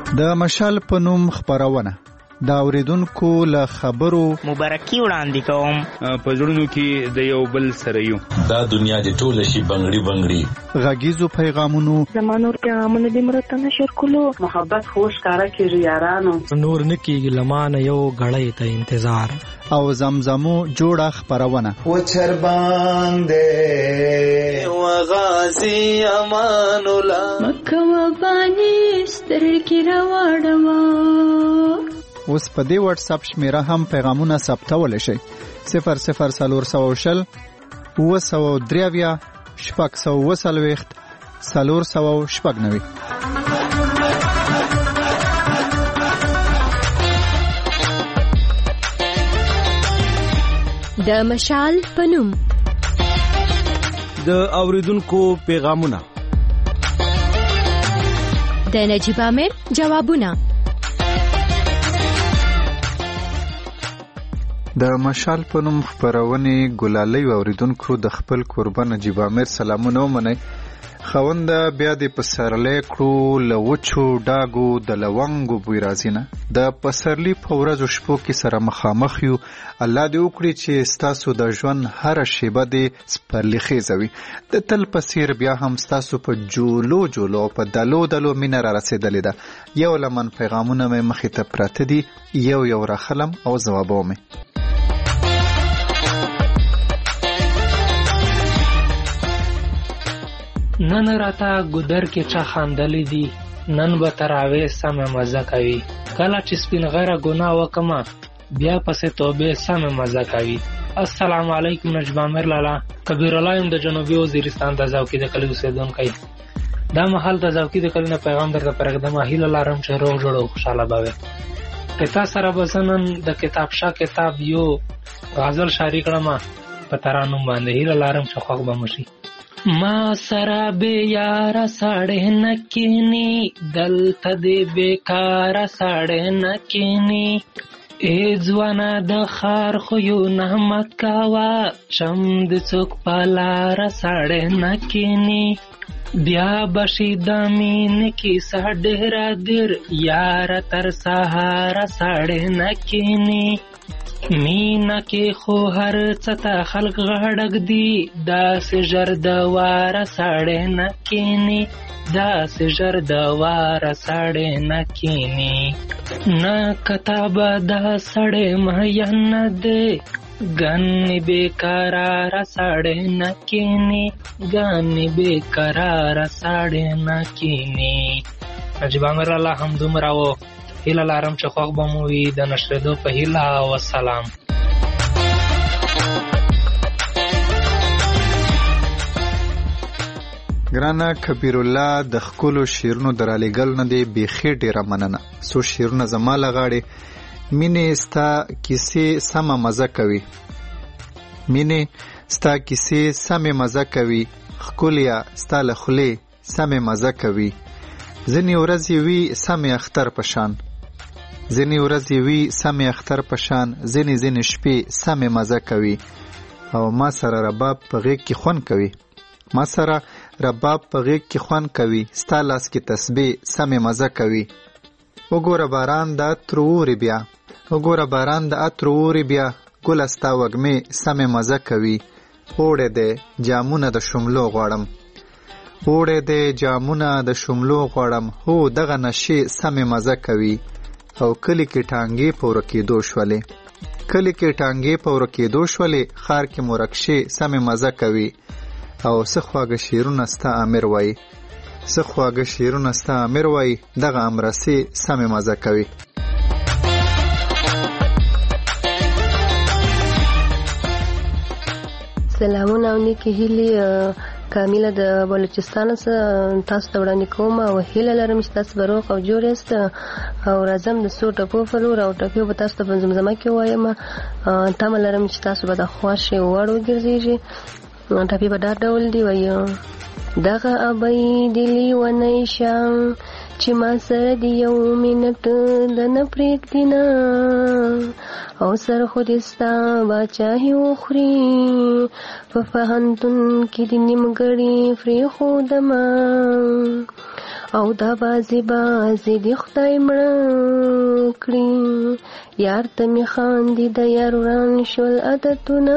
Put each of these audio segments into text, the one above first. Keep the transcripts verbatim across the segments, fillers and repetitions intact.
د مشال په نوم خبرونه دا اوریدونکو له خبرو مبارکي وړاندې کوم. په زړونو کې د یو بل سره یو دا دنیا د ټول شي بنگړي بنگړي غږیزو پیغامونو زمانور پیغامونه د مرته نشر کولو محبت خوش کارا کیږي یارانو نور نکیږي لمانه یو غړې ته انتظار او زمزمو جوړه خبرونه و چر باندې و غازی امان الله مکه و بانی سترګې راوړما. اوس په دې واتس اپ شمیره هم پیغامونه ثبتول شي صفر صفر سلور سو شل و سو دریویا شپږ سو وسلويخت سلور سو شپږ نوي. د مشال پنوم د اوریدونکو پیغامونه د نجیب امیر جوابونه. د مشال په نوم خبرونه ګلالۍ اوریدونکو د خپل قربان نجیب امیر سلامونه ومني. خوند بیا د پسرلی کړو لوچو ډاګو د لونګو بوی رازینه د پسرلی په ورځو شپو کې سره مخامخ یو. الله دې وکړي چې ستاسو د ژوند هر شیبه دې سپرلی خیزوي د تل پسیر بیا هم ستاسو په جولو جولو په دلو دلو مینه را رسیدلې ده. یو لمن پیغامونه مې مخې ته پراته دي یو یو راخلم او ځوابو مې. نن راته ګودر کې چا خاندلې دي نن به تراوی سمه مزه کوي کله چې سپین غره ګناه وکما بیا پسې توبه سمه مزه کوي. السلام علیکم نجیب امیر لالا کبیر الله يم د جنوبي وزیرستان د زاوکی د کلی اوسیدونکی. دا محل د زاوکی د کلی نه پیغام درته پرېږدم. هیله لرم چې روغ جوړ او خوشاله به پتا سره بسنن د کتاب شاه کتاب یو غزل شاعري کړم په ترانوم باندې. هیله لرم چې خوښ به مشي. ما سره به یار ساړه نکینی دلته دې بیکار ساړه نکینی ای ځوانه د خار خو یو نعمت کاوه شم د څوک پالار ساړه نکینی بیا بشي د مين کې ساډه را در یار تر سهار ساړه نکینی مینا کې خو هر څتا خلق غړګ دی داس جر د وار ساړې نکینی داس جر د وار ساړې نکینی نا کتاب د سړې مهین دې ګن بیقرار ساړې نکینی ګن بیقرار ساړې نکینی. نجیب امیر الله هم دومره و. هیله لرم چې خوښ به مو وي د نشریدو په هیله او السلام. ګرانه کبیر الله د خپلو شیرونو درالېګل نه دی بیخي ډیره مننه. سو شیرونه زما لغاړي مینې ستا کیسې سمه مزه کوي مینې ستا کیسې سمه مزه کوي خکولیا ستا له خولې سمه مزه کوي ځنې ورځې وي سمې اختر پشان ځنې ورځې وي سمې اختر پشان ځنې ځنې شپې سمې مزه کوي او ما سره رباب په غېږ کې خوند کوي ما سره رباب په غېږ کې خوند کوي ستا لاس کې تسبیح سمې مزه کوي. وګوره باران د عطر اوري بیا وګوره باران د عطر اوري بیا ګله ستا وږمې سمې مزه کوي. اوړی دی جامونه د شملو غواړم اوړی دی جامونه د شملو غواړم هو دغه نشې سمې مزه کوي. او کلی کې ټانګې په ورکېدو شولې کلی کې ټانګې په ورکېدو شولې ښار کې مرکشې سمې مزه کوي. او څه خواږه شعرونه ستا امیر وایي څه خواږه شعرونه ستا امیر وایي دغه امرسې سمې مزه کوي. سلامونه او نیکې هیلې کامیله د بلوچستان څخه تاسو ته وړاندې کوم او هیله لرم چې تاسو به روغ او جوړ یاست. او راځم د څو ټکو په لور او ټکو به تاسو ته په زمزمه کې وایم. تمه لرم چې تاسو به د خوښې وړ وګرځېږي. ټپې به دا ډول دی وایي دغه ابۍ دې لیونی شه چې ما سره د یو منټ د نه پرېږدي نه او سر خو دې ستا باچاهي وخوري په پوهنتون کې د نیمګړي پرېښودمه او دا بازي بازي دی خدای مړه کړی یار ته می خاندي د یار وران شول عادتونه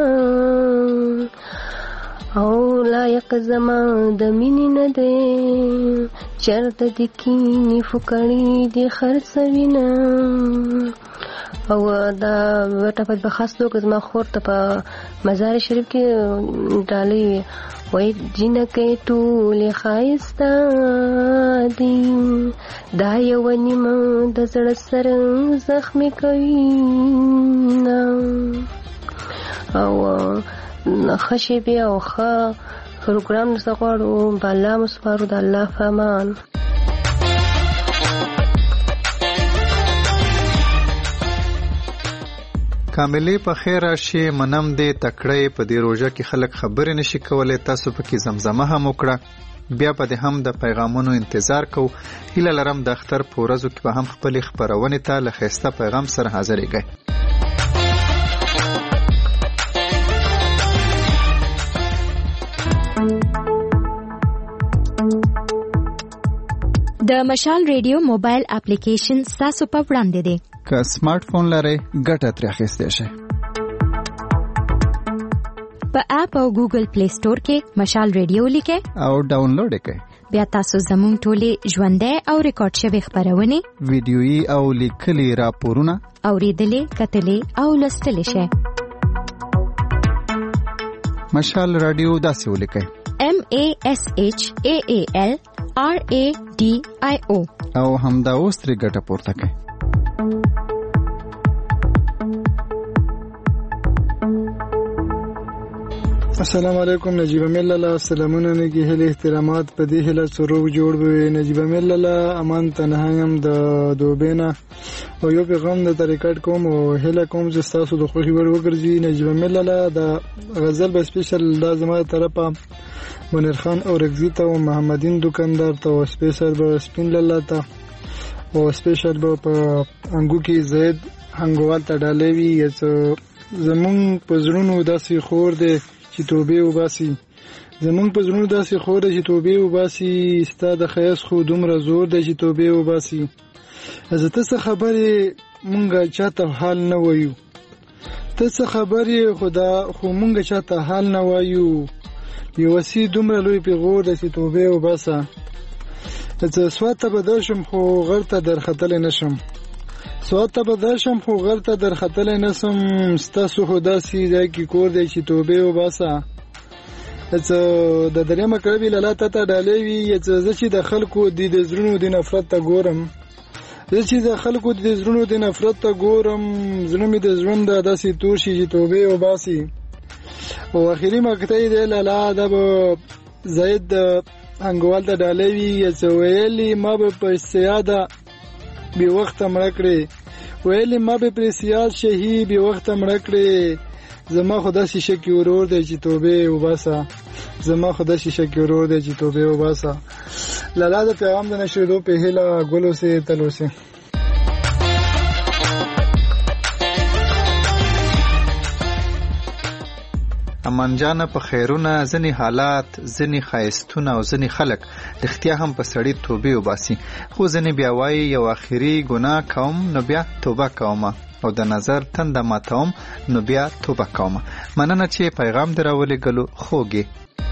او لایق زما د مینې نه دی چرته د کینې فکرې دی خرڅوینه او دا ټپه په خاص توګه زما خور ته په مزار شریف کې ډالۍ وای جنکې ټولې ښایسته دي دا یو نیمه د زړه سره زخمي کوي او ښه شیبې او ښه پروګرام درڅه غواړو په الله مو سپارو د الله په امان. کاملې په خیر راشي منم دې تکړه په دې روژه کې خلک خبرې نشي کولای تاسو پکې زمزمه هم وکړه بیا په دې هم د پیغامونو انتظار کو هیله لرم د اختر په ورځو کې به هم خپل خبرونه ته له ښایسته پیغام سره حاضرېږئ. د مشال ریډیو موبایل اپلیکیشن ستاسو په وړاندې دی. که سمارټ فون لرئ ګټه ترې اخیستی شئ. په اپ او ګوګل پلی سٹور کې مشال ریډیو لیکئ او ډاونلوډ یې کړئ. بیا تاسو زموږ ټولې ژوندۍ او ریکارډ شوې خبرونه ویډیويي او لیکلي راپورونه اوریدلې کتلې او لوستلې شئ. مشال رادیو داسې ولیکئ M A S H A A L R A D I O او همدا اوس ترې ګټه پورته کړئ. السلام علیکم. نجیب مللا سلامونه نگی هلی احترامات په دې هله سروغ جوړ وي. نجیب مللا امان تنهایم د دوبینا او یو پیغام د طریقات کوم او هله کوم چې تاسو د خوخي ور وګرځي. نجیب مللا د غزل به سپیشل لازمه طرفه منیر خان او رگزی ته او محمدین دکاندار ته او سپیشل به سپین لاله ته او سپیشل به په انګو کې زید هنګوال ته ډالوي زمون پزړونو داسې خور دی چې توبه وباسي. زمون پزړونو داسې خور دی چې توبه وباسي. ستاد خیس خو دومره زور دی چې توبه وباسي. از ته څه خبرې مونږه چاته حال نه وایو. ته څه خبرې خدا خو مونږه چاته حال نه وایو. یو وسی دومره لوی پیغور دی چې توبه وباسه. زه سواته بدرشم خو غرته درختل نشم. سواته بدرشم خو غرته درختل نشم. ستاسو خدا سي ځای کې کور دی چې توبه وباسه. زه د درېمه کړبي لاله ته ډالې وي. زه چې د خلکو د زړونو د نفرت ته ګورم. زه چې د خلکو د زړونو د نفرت ته ګورم. زړه مې د ژوند داسې تور شي چې توبه وباسي. او اخیری مقطع دی لاله دا به زید انګوال ته ډالې وي. زه ویلي ما به په سیاده بی وخت مړ کړې. ویلي ما به پر سیاست شهي بی وخت مړ کړې. زما خدا شیشه کې ورور دی چې توبه وباسه. زما خدا شیشه کې ورور دی چې توبه وباسه. لاله د پیغام د نشریدو په هیله ګلو سي تلو سي. امان جان په خیرونه ځنی حالات ځنی خایستونه او ځنی خلک اختیا هم په سړی توبه وباسي. خو ځنی بیا وایي یو اخیری ګناه کوم نو بیا توبه کوم او د نظر تند ماتوم نو بیا توبه کوم. مننه چې پیغام دراولې ګلو خوږي.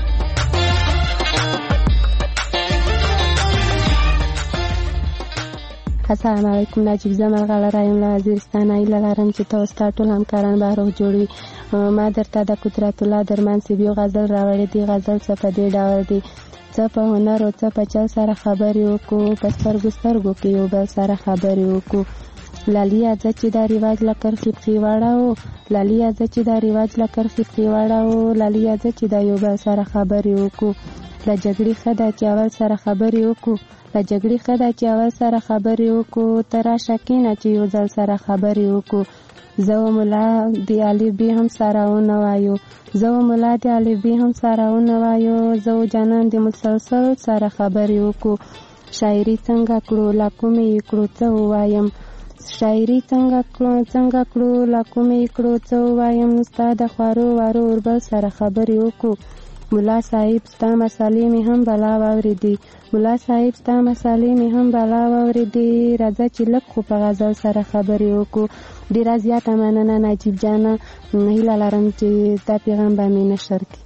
السلام علیکم. نجیب زمر غاله رایم له وزیرستان. ایله لرم چې تاسو ټول همکاران به روغ جوړوي. ما درته د قدرت الله درمان سیبیو غزل راوړې دي. غزل څه په دې ډول دي څه په هنر او څه په چل سره خبرې وکړو. په سترګو سترګو کې یو بل سره خبرې وکړو. لالیا ځه چې دا رواج له کرښې پښې واړوو. لالیا ځه چې دا رواج له کرښې پښې واړوو. لالیا ځه چې دا یو بل سره خبرې وکړو. له جګړې ښه ده چې اول سره خبرې وکړو. له جګړې ښه ده چې اول سره خبرې وکړو. ته راشه کښېنه چې یو ځل سره خبرې وکړو. زه و ملا د الف ب هم سره ونه وایو. زه و ملا د الف ب هم سره ونه وایو. زه و جانان د مسلسل سره خبرې وکړو. شاعري څنګه کړو لا کومې یې کړو څه ووایم. شاعري څنګه کړو څنګه کړو لا کومې یې کړو څه ووایم. ستا د خوارو وارو اوربل سره خبرې وکړو. ملا صاحب ستا مسالې مې هم بلا واورېدې ملا صاحب ستا مسالې مې هم بلا واورېدې راځه چې لږ خو په غزل سره خبرې وکړو. ډېره زیاته مننه نجیب جانه، هیله لرم چې دا پیغام به مې نشر کړي.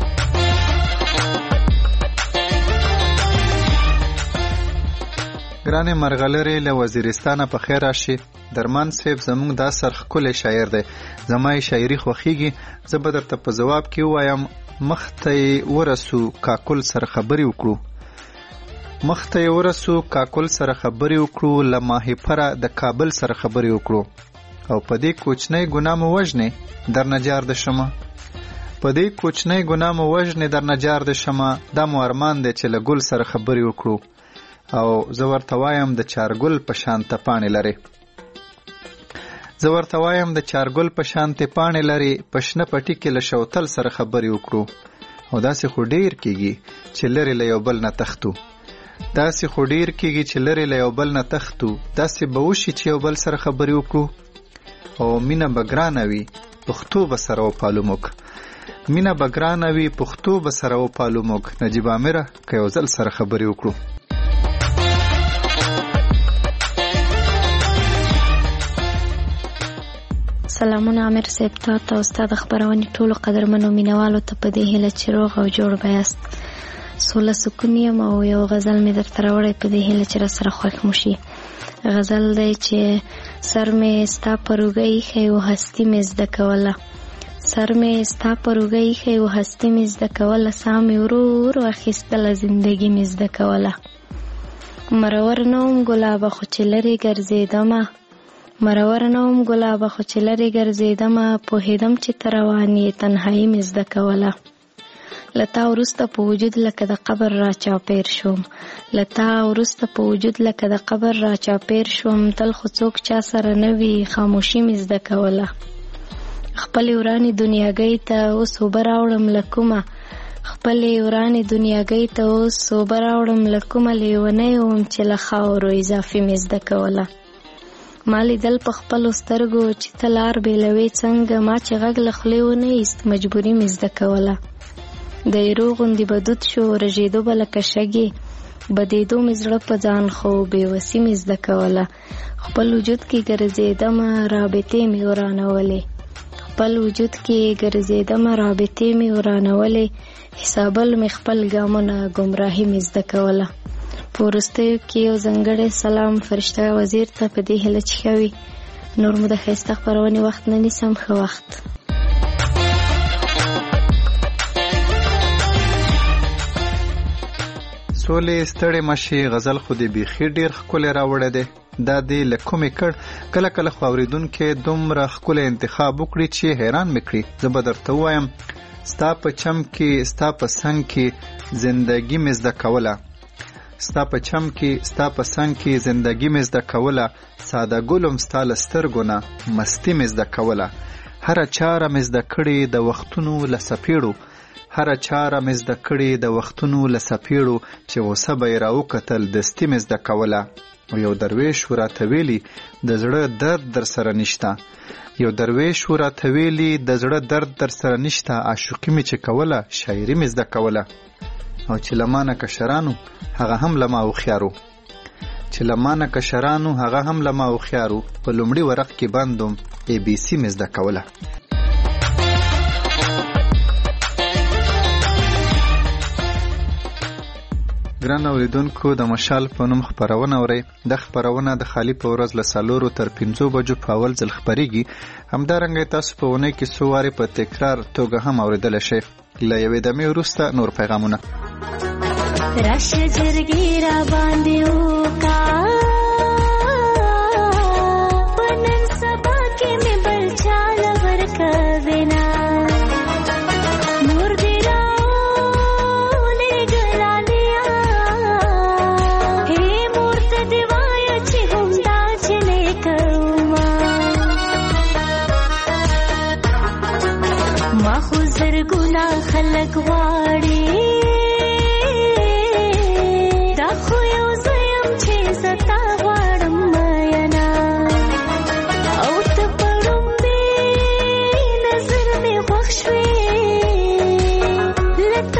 ګرانې مرغلرې له وزیرستانه په خیر راشي. درمان صاحب زموږ دا سر ښکلی شاعر دی، زما یې شاعري خوښیږي. زه به درته په ځواب کې ووایم مخ ته یې ورسو کاکل سره خبرې وکړو مخ ته یې ورسو کاکل سره خبرې وکړو له ماهیپره د کابل سره خبرې وکړو او په دې کوچنۍ ګناه مو وژنې در نجار د شمه په دې کوچنۍ ګناه مو وژنې در نجار د شمه دا مو ارمان دی چې له ګل سره خبرې وکړو او زه ورته وایم د چارګل په شانته پاڼې لري زه ورته وایم د چارګل په شانته پاڼې لري په شنه پټي کې له شوتل سره خبرې وکړو او داسې خو ډیر کېږي چې لرې له یو بل نه تښتو داسې خو ډیر کېږي چې لرې له یو بل نه تښتو داسې به وشي چې یو بل سره خبرې وکړو او مینه به ګرانه وي پښتو به سره وپالو موږ مینه به ګرانه وي پښتو به سره وپالو موږ نجیب عامره که یو ځل سره خبرې وکړو. سلامونه عامر صاحب ته او استاد خبرونې ټولو قدرمنو مینوالو ته په دې هیله چې روغ او جوړ به یاست. سوله سکون یم او یو غزل مې درته راوړی په دې هیله چې را سره خوښ مو شي. غزل دی چې سر مې ستا په روږه ایښی و هستي مې زده کوله سر مې ستا په روږه ایښی و هستي مې زده کوله ساه مې ورو ورو اخیستله زندګي مې زده کوله مرور نه وم ګلابه خو چې لرې ګرځېدمه مرور نه وم ګلابه خو چې لرې ګرځېدمه پوهېدم چې ته روان یې تنهایي مې زده کوله له تا وروسته په وجود لکه د قبر را چاپېر شوم له تا وروسته په وجود لکه د قبر را چاپېر شوم تل خو څوک چا سره نه وي خاموشي مې زده کوله خپلې ورانې دنیاګۍ ته اوس اوبه راوړم له کومه خپلې ورانې دنیاګۍ ته اوس اوبه راوړم له کومه لیونی وم چې له خاورو اضافي مې زده کوله ما لیدل په خپلو سترګو چې ته لار بېلوې څنګه ما چې غږ له خولې ونه ایست مجبوري مې زده کوله د ایرو غوندې به دود شو رژېدو به لکه شګې بدېدو مې زړه په ځان خو بېوسي مې زده کوله خپل وجود کې ګرځېدمه رابطې مې ورانولې خپل وجود کې ګرځېدمه رابطې مې ورانولې حسابل مې خپل ګامونه ګمراهي مې زده کوله په وروستیو کې یو ځانګړی سلام فرشته وزیر ته په دې هیله چې ښه وي نور مو د ښایسته خپرونې وخت نه نیسم ښه وخت. سولې ستړې مشي غزل خو دې بیخي ډېر ښکلی راوړی دی دا دې له کومې کړ کله کله خو اورېدونکي دومره ښکلی انتخاب وکړي چې حیران مې کړي. زه به درته ووایم ستا په چم کې ستا په څنګ کې زندګي مې زده کوله ستا په چم کې ستا په څنګ کې زندګي مې زده کوله ساده ګلم ستا له سترګو نه مستي مې زده کوله هره چاره مې زده کړې د وختونو له څپېړو هره چاره مې زده کړې د وختونو له څپېړو چې غوسه به یې راوکتل دستي مې زده کوله او یو درویش وراته ویلي د زړه درد در سره نشته یو درویش وراته ویلي د زړه درد در سره نشته عاشقي مې چې کوله شاعري مې زده کوله او چې له ما نه کشرانو هغه هم له ما هوښیارو چې له ما نه کشرانو هغه هم له ما هوښیارو په لومړي ورق کې بندوم ای بي سي مې زده کوله. ګران اوریدونکو د مشال په نوم خپرونه اورئ. د خپرونه د خالی په ورځ له څلورو تر پنځو بجو په اول ځل خپریږي. همدارنګه تاسو په اونۍ کې څو وارې په تکرار توګه هم اوریدلی شئ. له یوې دمې وروسته نور پیغامونه. راشه جرګې را باندې وکا په نن سبا کې مې بل چاله ورکوي نه نور دې راولېږله لیا هې مور ته دې وایه چې همدا جنې کومه ما خو زرګونه خلک غواړي let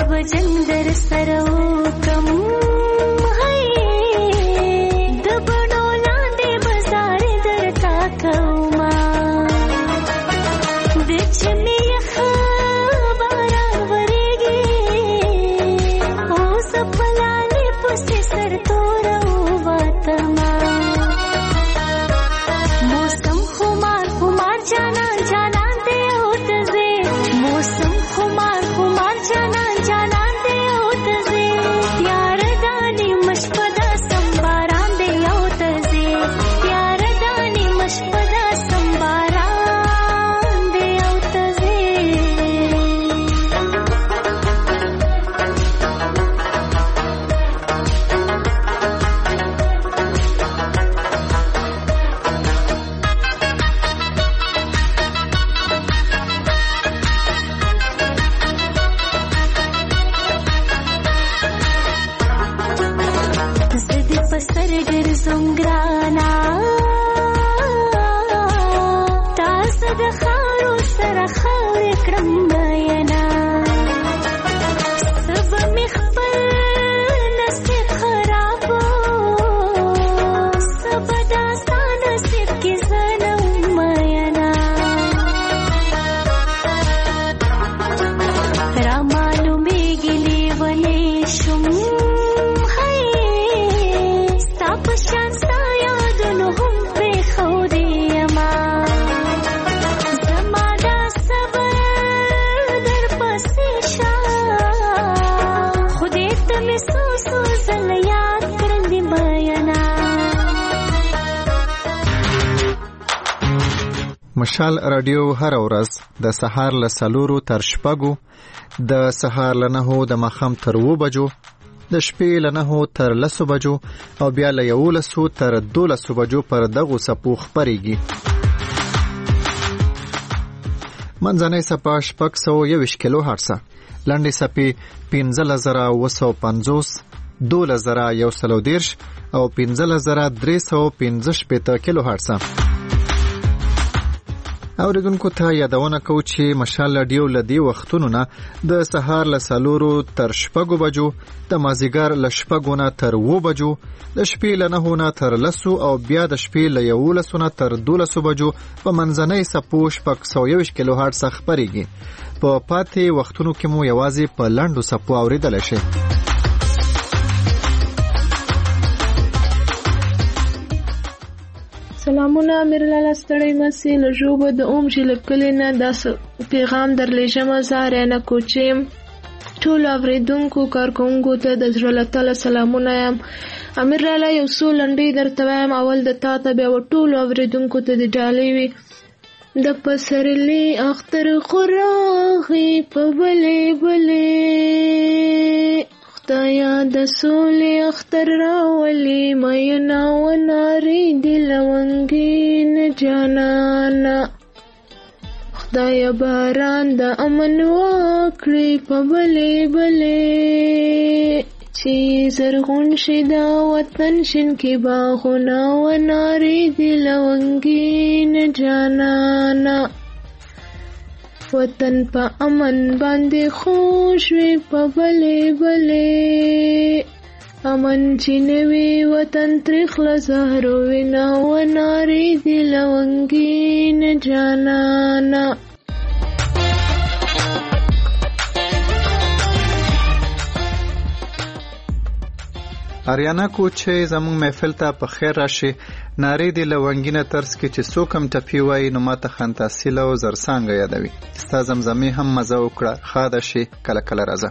زبجن در سره وکم د بڼو لاندې بازار درته کومه د چمې یخ باران ورېږي اوس په لالې پسې سرتوره ووتمه موسم خمار خمار جانان جانان دی او ته ځې موسم خمار خمار جانان جانان دی او ته ځې یار دانې مشپده سم باران دی او ته ځې یار دانې مشپده سم باران دی او ته ځې زه دې په سر ګرځم ګرانه تاسو د خاورو سره خاورې کړم میینه څه به مې خپل نصیب خرابو څه به دا ستا نصیب کې زه نه وم میینه رامعلومېږي لیونی شوم ستا په شان ستا یادونو هم پرېښودې یمه زما دا صبر درپسې شه خدای ته مې څو څو ځله یاد کړل دې میینه مشال رادیو هر ورځ د سهار له څلورو تر شپږو د سهار له نهو د ماښام تر اوو بجو د شپې له نهو تر لسو بجو او بیا له یولسو تر دولسو بجو پر دغو څپو خپرېږي. منځنۍ څپه شپږ سوه یوویشت کیلو هرڅه، لنډې څپې پنځلس زره اوه سوه پنځوس، دولس زره یو سل او دېرش او پنځلس زره درې سوه پنځه شپېته کیلو هرڅه. اوریدونکو ته یادونه کوو چې مشال رادیو له دې وختونو نه د سهار له څلورو تر شپږو بجو، د مازدیګر له شپږو نه تر اوو بجو، د شپې له نهو نه تر لسو او بیا د شپې له یولسو نه تر دولسو بجو په منځنۍ څپو شپږ سوه یوویشت کیلو هرڅه خپرېږي. په پاتې وختونو کې مو یوازې په لنډو څپو اورېدلی شي. سلامونه میرلاله ستړی مسې له ژوبه د اوم چې له کلي نه داسې پیغام درلیږمه زه ریانه کوچې یم. ټولو اورېدونکو کارکوونکو ته د زړه له تله سلامونه یم. امیرلاله یو څو لنډۍ درته وایم، اول د تا ته بیا و ټولو اورېدونکو ته د ډالۍ وي. د پسرلي اختر خو راغی په بلې بلې، خدایا د سولې اختر راولي مینا ونارې دې لونګین جانانا، خدایا باران د امن وکړي په بلې بلې، چې زرغون شي دا وطن شین کې باغونه ونارې دې لونګین جانانا، وطن په امن باندې خوش وي په بلې بلې، امن چې نوي وطن تریخله زهرو وینا ونارې دې لونګین جانانا. اریانا کو چې زموږ محفل ته په خیر راشي، نارې دې لونګینه طرز کې چې څوک هم ټپي وایي نو ماته خنتاسیله او زرسانګه یادوي. ستا زمزمې هم مزه وکړه، ښاده شي کله کله راځه.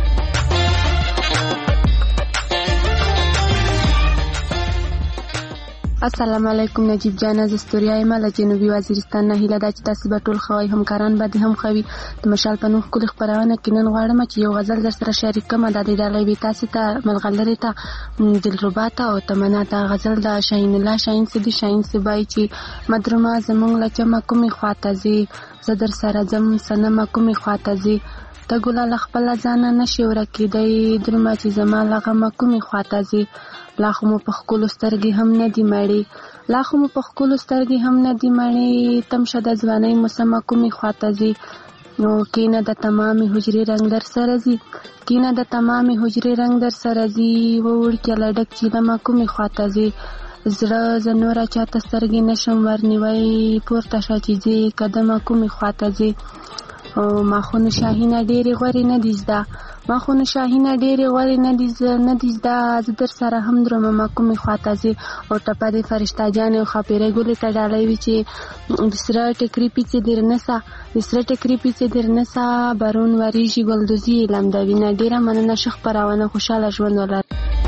السلام علیکم نجیب جان، زه ستوریا یم له جنوبي وزیرستان نه. هیله ده چې تاسو به ټول ښه وئ، همکاران به دې هم ښه وي. د مشال په نوم ښکلې خپرونه کې نن غواړم چې یو غزل در سره شریک کړم. دا دې ډالۍ وي تاسې ته، ملغلرې ته، دلربا ته او تمنا ته. غزل د شاهین الله شاهین صدي شاهین صبای چې مدرمه زمونږ له چمه کومې خواته ځي، زه در سره ځم صنمه کومې خواته ځي، ته ګله له خپله ځانه نشي ورکېدی، درومه چې زما له غمه کومې خواته ځي، لا خو مو په ښکلو سترګې هم نه دي مړې، لا خو مو په ښکلو سترګې هم نه دي مړې، تم شه د ځوانۍ موسمه کومې خواته ځي، نو کینه د تمامې حجرې رنگ در سره ځي، کینه د تمامې حجرې رنگ در سره ځي، ووړکې لډک چې دمه کومې خواته ځي، زړه زه نوره چاته سترګې نشم ورنیوی، پورته شه چې ځې قدمه کومې خواته ځې. او ماخونو شاهینه ډېرې غورې نه دي زده، ماخونو شاهینه ډېرې غورې نه دي نه دي زده، زه در سره هم درومه ما کومې خواته ځې. او ټپه دې فرشته جانې او ښاپېرۍ ګلې ته ډالۍ وي چې د سره ټکري پیڅې در نسه، د سره ټکري پیڅې در نسه، بارون وریږي ګلدوزي یې لمدوینه. ډېره مننه، ښه خپرونه، خوشحاله ژوند ولرئ.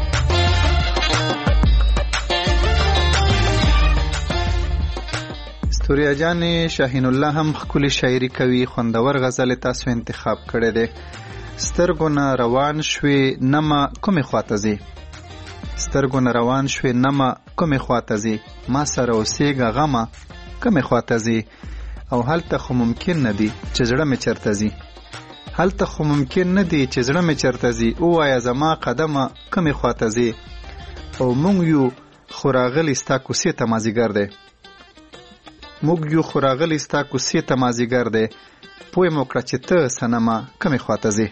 ستوریا جانې شاهین الله هم ښکلې شاعري کوي. خوندور غزل تاسو انتخاب کړی دی. سترګو نه روان شوې نمه کومې خواته ځې، سترګو نه روان شوې نمه کومې خواته ځې، ما سره اوسېږه غمه کومې خواته ځې. او هلته خو ممکن نه دي چې زړه مې چرته ځي، هلته خو ممکن نه دي چې زړه مې چرته ځي، ووایه زما قدمه کومې خواته ځې. او مونږ یو خو راغلی ستا کوڅې ته مازدیګر دی، موږ یو خو راغلی ستا کوڅې ته مازدیګر دی، پوی مو کړه چې ته صنمه کومې خواته ځې.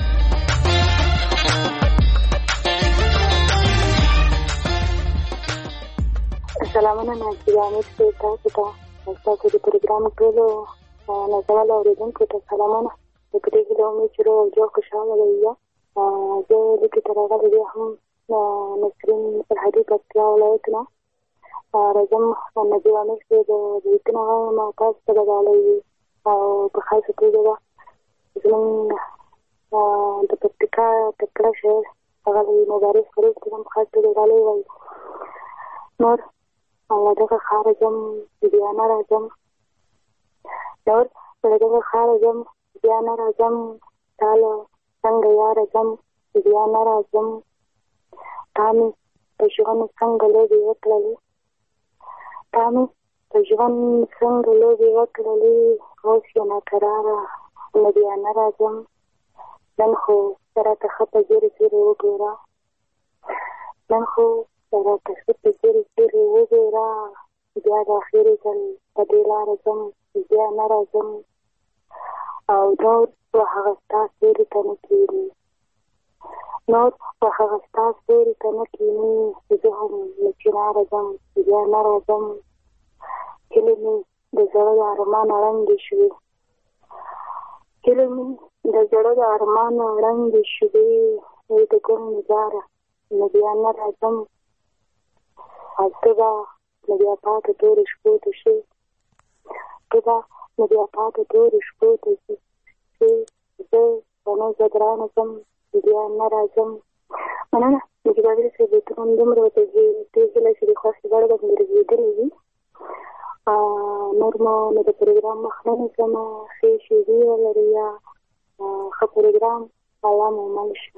سلامونه ناجیه امیر صاحب، تاسو ته ستاسو د پروګرام ټولو نازولو اورېدونکو ته سلامونه. زه په دې هیله امید چې روغ او جوړ خوشحاله به یو. زه لیکې ته راغلی بیا هم نسرین فرهادي پکتیا ولایت نه راځم. نجیب امیر صاحب د لیکنه وایم تاسو ته به ډالۍ وي او په خاصه توګه به زموږ د پکتیکا تکړه شاعر ښاغلی مبارز فروغ ته هم په خاص توګه ډالۍ وایي. نور له دغه ښاره ځم بیا نه راځم، نور له دغه ښاره ځم بیا نه راځم، تا له څنګه یاره ځم بیا نه راځم، تا مې په ژوند څنګه لوبې وکړلې، تا مې په ژوند څنګه لوبې وکړلې، اوس یې ناکراره نه بیا نه راځم، نن خو راته ښه په ځیرې ځیرې وګوره، نن خو راته ښه په ځیرې ځیرې وګوره، بیا د اخرې ځل په دې لاره ځم بیا نه راځم. او نور په هغه ستا سیوري ته نه کښېني، نور په هغه ستا سیوري ته نه کښېني، زه هم له چناره ځم بیا نه راځم. هیلې مې د زړه د ارمان ړنګې شوې، هیلې مې د زړه د ارمان ړنګې شوې، ای د ګل نګاره نه بیا نه راځم. او ته به نه بیا پاته تورې شپو ته شي، ته به نه بیا پاته تورې شپو ته شي، زه به نو زه ګرانه ځم بیا نه راځم. مننه نجیب امیر صاحب، بیتونه هم دومره ورته تېزله چې د خوښې وړ به مې رسېدلي وي. نور مو نو د پروګرام مخ نه نیسم، ښې شېبې ولرئ یا ښه پروګرام الله مو مل شه.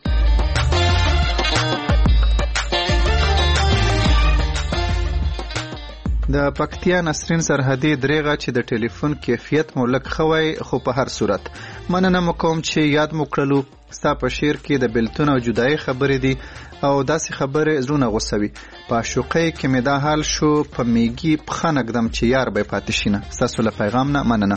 د پکتیا نسرین سرحدي دریغه چې د ټلیفون کیفیت مو لږ ښه وای، خو په هر صورت مننه مو کوم چې یاد مو کړلو. ستا په شعر کې د بېلتون او جدایي خبرې دي او داسې خبرې زړونه غوڅوي. په عاشقۍ کې مې دا حال شو، په میږي پښه نږدم چې یار به یې پاتې شي نه. ستاسو له پیغام نه مننه.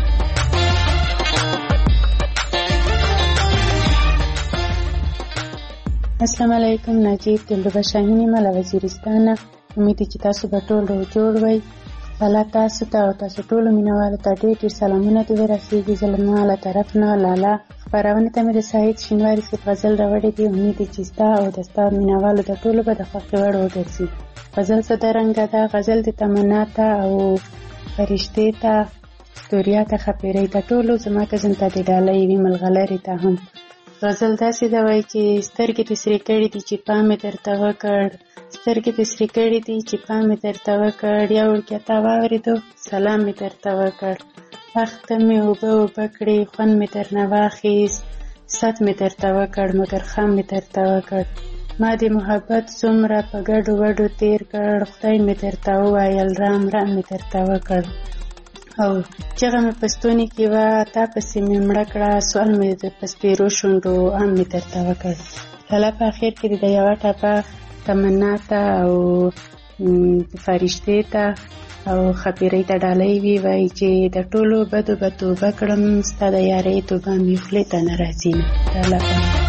السلام علیکم، نجیب دلربه شاهینی ما له وزیرستانه. امید چې تاسو به ټول روغ جوړ وئ. الله تاسو ته او تاسو ټولو مینوالو ته ډېر ډېر سلامونه دې ورسېږي. زه له ما له طرف نه لاله خپرونې ته مې د سعید شینواري صاحب غزل راوړی دی. امید دی چې ستا او د ستا مینوالو د ټولو به د خوښې وړ وګرځي. غزل څه د رنګه ده، غزل د تمنا ته او فرشتې ته، ستوریا ته، ښاپېرۍ ته، ټولو زما کزن ته دې ډالۍ وي، ملغلرې ته هم. غزل داسې ده وایي چې سترګې دې سرې کړي دي چې پام مې درته وکړ، سترګې دې سرې کړي دي چې پام مې درته وکړ، یا وړکیه تا واورېدو سلام مې درته وکړ، وخته مې اوبه اوبه کړې خوند مې درنه واخیست، ست مې درته وکړ مګر خم مې درته وکړ، ما دې محبت څومره په ګډو وډو تیر کړ، خدای مې درته وویل رام رام مې درته وکړ، او چغه مې په ستوني کې وه تا پسې مې مړه کړه، سوال مې د په سپېرو شونډو ام مې درته وکړ. لاله په اخر کې د یوه ټپه تمنا ته او فرشتې ته او خپیرې ته ډالۍ وي وایي چې د ټولو بدو به توبه کړم ستا د یارۍ توبه مې خولې ته نه راځي نه د الله په نوم.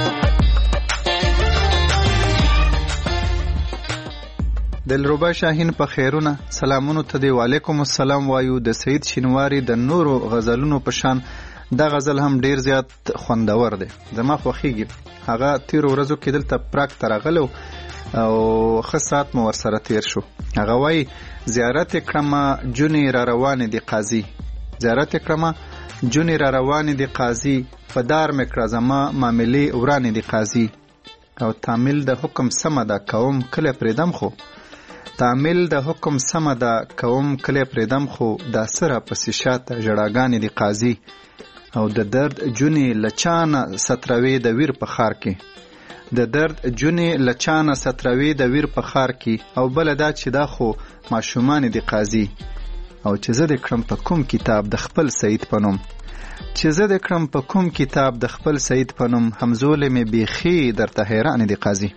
دلربا شاهین په خیرونه سلامونو ته دی وعلیکم السلام وایو. د سید شینواری د نورو غزلونو په شان دا غزل هم ډیر زیات خوندور دی. زما خوښیږي. هغه تیر ورځو کې دلته پراګ ته راغلی او ښه ساعت مو ورسره تیر شو. هغه وایي زیارت کړمه جونې را روانې دي قاضي، زیارت کړمه جونې را روانې دي قاضي، په دار مې کړه زما معاملې ورانې دي قاضي. او تعمیل د حکم سمه ده کوم کله پرېدم خو، تعمیل د حکم سمه ده کوم کله پرېدم خو، دا سره پسې شاته ژړاګانې دي قاضي. او د درد جونې لچانه ستروي د ویر په خار کې، د درد جونې لچانه ستروي د ویر په خار کې. او بل دا چې دا خو ماشومان دي قاضي. او چې زه د کړم په کوم کتاب د خپل سید پنوم، چې زه د کړم په کوم کتاب د خپل سید پنوم، همزول مې بیخي درته حیران دي قاضي.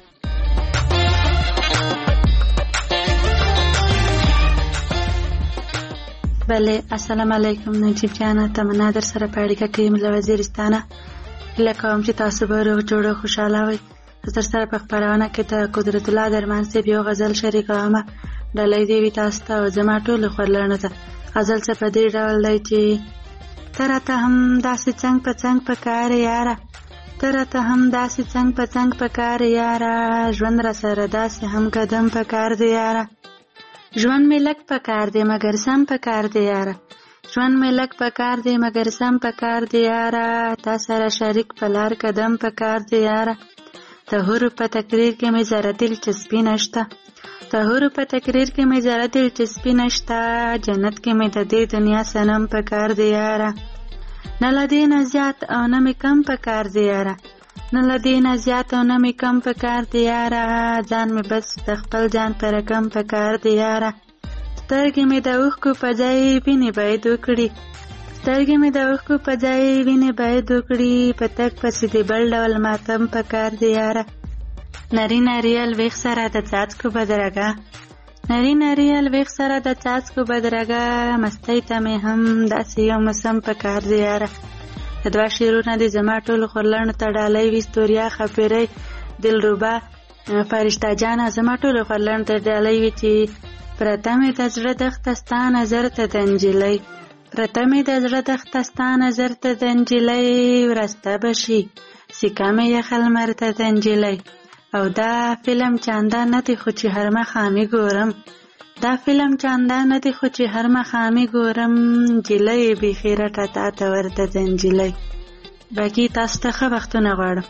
بله السلام علیکم نجیب جانا، تمنا در سره په اړیکه کې یم له وزیرستانه. هیله کوم چې تاسو به روغ جوړ او خوشحاله وئ. زه در سره په خپرونه کې د قدرت الله درمان صاحب یو غزل شریکوم. ډالۍ دې وي تاسو ته او زما ټولو خورلڼو ته. غزل څه په دې ډول دی چې ته راته هم داسې څنګ په څنګ په کار یاره، ته راته هم داسې څنګ په څنګ په کار یاره، ژوند را سره داسې هم قدم په کار دی یاره، ژوند مې لږ په کار دی مګر سم په کار دی یاره، ژوند مې لږ په کار دی مګر سم په کار دی یاره، تا سره شریک په لار قدم په کار دی یاره، ته هورو په تقریر کې مې ذره دلچسپي نشته، ته هورو په تقریر کې مې ذره دلچسپي نشته، جنت کې مې د دې دنیا صنم په کار دی یاره، نه له دې نه زیات او نه مې کم په کار دی یاره، نه له دې نه زیات او نه مې کم په کار دی یاره، ځان مې بس د خپل ځان په رقم په کار دی یاره، سترګې مې د اوښکو په ځای وینې باید وکړي، سترګې مې د اوښکو په ځای وینې باید وکړي، په تګ پسې د بل ډول ماتم په کار دی یاره، نری نری الویخ سره د څاڅکو بدرګه، نری نری الویخ سره د څاڅکو بدرګه، مستۍ ته مې هم داسې یو موسم په کار دی یاره. د دوه شعرونه دې زما ټولو خورلڼو ته ډالۍ وي. ستوریا خپیرۍ دلربا فرشته جانه زما ټولو خورلڼو ته ډالۍ وي چې پرته مې د زړه دښته ستا نظر ته د نجلۍ، پرته مې د زړه دښته ستا نظر ته د نجلۍ، ورسته به شي سیکه مې یخه لمر ته د نجلۍ، او دا فلم چانده نه دی خو چې هر مخامې ګورم، دا فلم چانده نه دی خو چې هر مخامې ګورم، نجلۍ بیخي رټه تا ته ورته د نجلۍ. باقي تاسو ته ښه وختونه غواړم.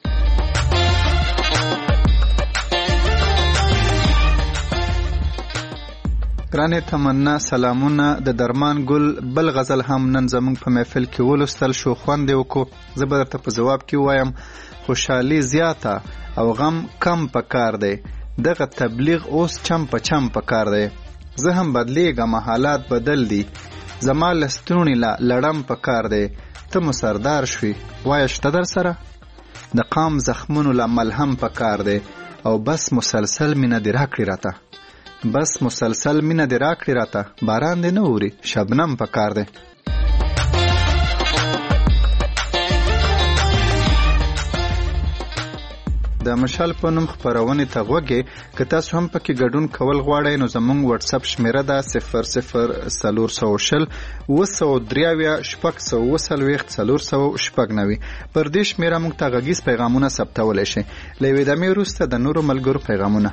ګرانې تمنا سلامونه. د درمان ګل بل غزل هم نن زموږ په محفل کې ولوستل شو، خوند یې وکړو. زه به درته په ځواب کې ووایم خوشحالي زیاته او غم کم پکار دی، دغه تبلیغ اوس چم په چم پکار دی، زه هم بدلیږم حالات بدل دي، زما لستونی لا لړم پکار دی، ته مو سردار شوي وایه شته در سره، د قام زخمونو لا ملهم پکار دی، او بس مسلسل مینه دې راکړي راته، بس مسلسل مینه دې راکړي راته، باران دې نه اوري شبنم پکار دی. د مشال په نوم خپرونې ته غوږی که تاسو هم پکې ګډون کول غواړئ نو زموږ واتس اپ شمیره ده صفر صفر څلور سوه شل اوه سوه درې اویا شپږ سوه اوه څلوېښت څلور سوه شپږ نوي. پر دې شمیره موږ ته غږیز پیغامونه ثبتولی شئ. له یوې دمې وروسته د نورو ملګرو پیغامونه.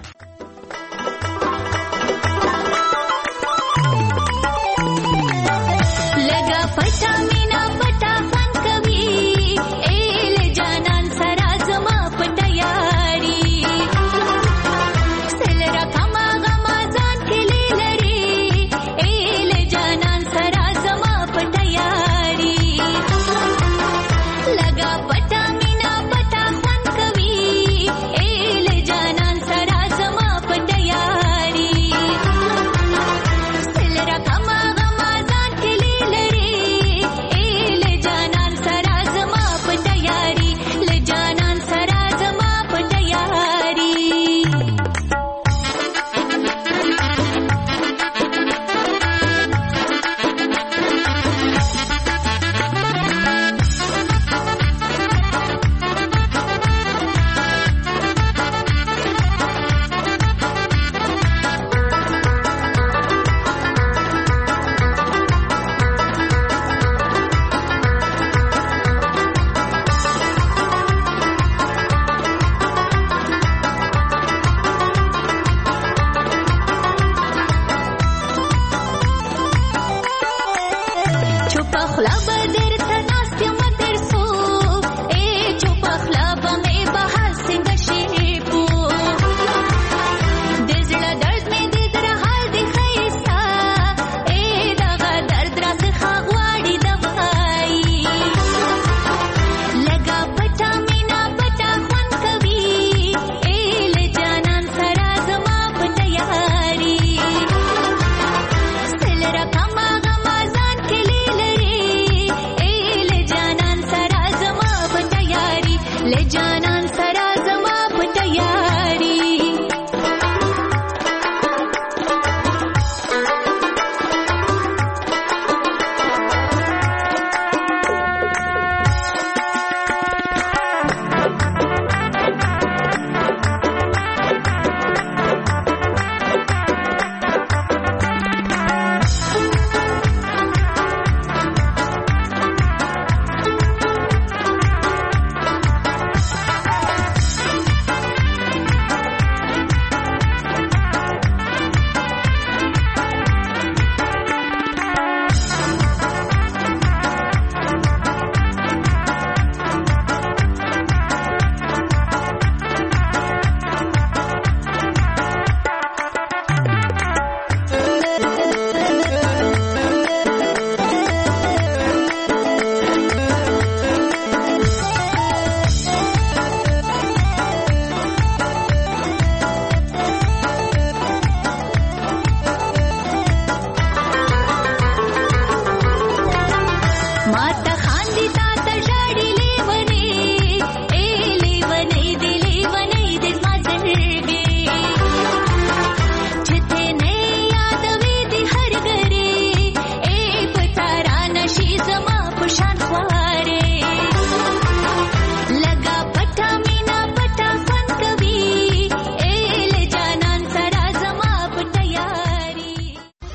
पटा मीना पटा फन कवी एल जानान सरा जमा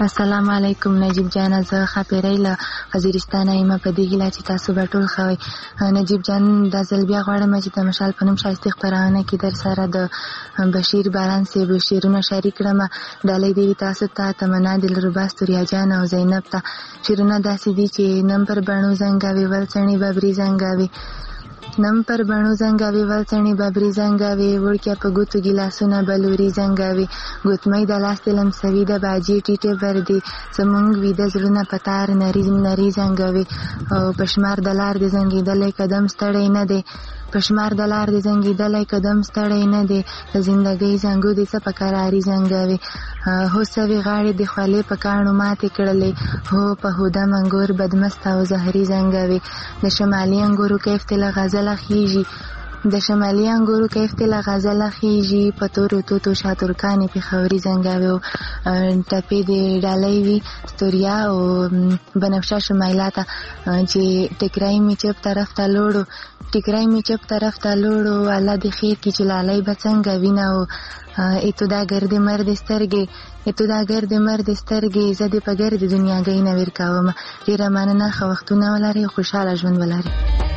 السلام علیکم نجیب جان، زه خاپیرۍ له وزیرستانه یم. په دې هیله چې تاسو به ټول ښه وئ. نجیب جان، دا ځل بیا غواړم چې د مشال په نوم ښایستې خپرونه کې در سره د بشیر باران صاحب شعرونه شریک کړم. ډالۍ دې وي تاسو ته، تمنا دلربا ستوریا جان او زینب ته. شعرونه داسې دي چې نم پر بڼو زنګاوي ولڅڼې ببري زنګاوي، نم پر بڼو زنګاوي ولڅڼې ببري زنګاوي، وړکیا په ګوتو ګیلاسونه بلوري زنګاوي، ګوتمۍ د لاس د لمسوي د باجې ټیټې وردي، زمونږ ویده زړونه په تار نري نري زنګوي، او په شمار د لار د زنګېدلی قدم ستړی نه دی، په شمار د لار د زنګېدلی قدم ستړی نه دی، د زندګۍ زنګو د څه په کراري زنګوي، هو سوي غاړې د خولې په کاڼو ماتې کړلې، هو په هوده منګور بدمست او زهري زنګوي، د شمالي انګورو کیف ته له غزله خیږي، د شمالي انګورو کیف ته له غزله خیږي، په تورو توتو شاترکانې پېښوري زنګوي، او ټپې د ډالۍ وي ستوریا او بنفشه شمایله ته چې ټکرای مې چپ طرف ته لوړو، ټکرای مې چپ طرف ته لوړو، الله دې خیر کړي چې لالی به څنګه وینه، او ایتو دا ګرد مرد سترګې ایتو دا ګرد مرد سترګې زه دې په ګرد دنیاګۍ نه ویر کوم. ډېره مننه، ښه وختونه ولرئ، خوشحاله ژوند ولرئ.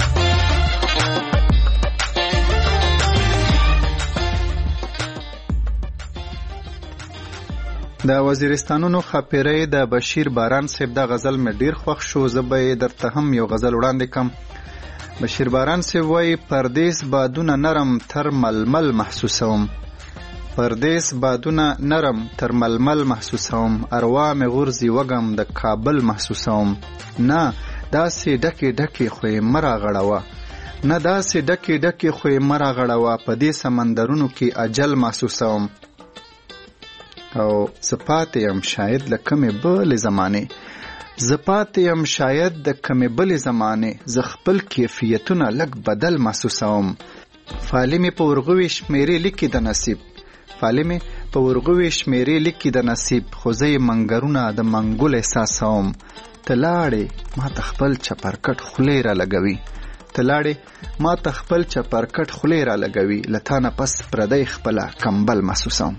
د وزیرستانونو خاپیرۍ د بشیر باران صاحب دا غزل مې ډیر خوښ شو. زه به درته هم یو غزل وړاندې کم. بشیر باران صاحب وایي پردیس بادونه نرم تر ململ محسوسوم، پردیس بادونه نرم تر ململ محسوسوم، اروا مې غورځي وږم د کابل محسوسوم، نه داسې ډکې ډکې خو یې مه راغړوه، نه داسې ډکې ډکې خو یې مه راغړوه، په دې سمندرونو کې اجل محسوسوم، او زه پاتې یم شاید له کمې بلې زمانې، زه پاتې یم شاید د کمې بلې زمانې، زه خپل کیفیتونه لږ بدل محسوسوم، فالې مې په ورغوي شمېرې لیکي د نصیب، فالې مې په ورغوي شمېرې لیکي د نصیب، خو زه یې منګرونه د منګول احساسوم، ته لاړې ما ته خپل چپرکټ خولې را لګوي، ته لاړې ما ته خپل چپرکټ خولې را لګوي، له تا نه پس پردی خپله کمبل محسوسوم.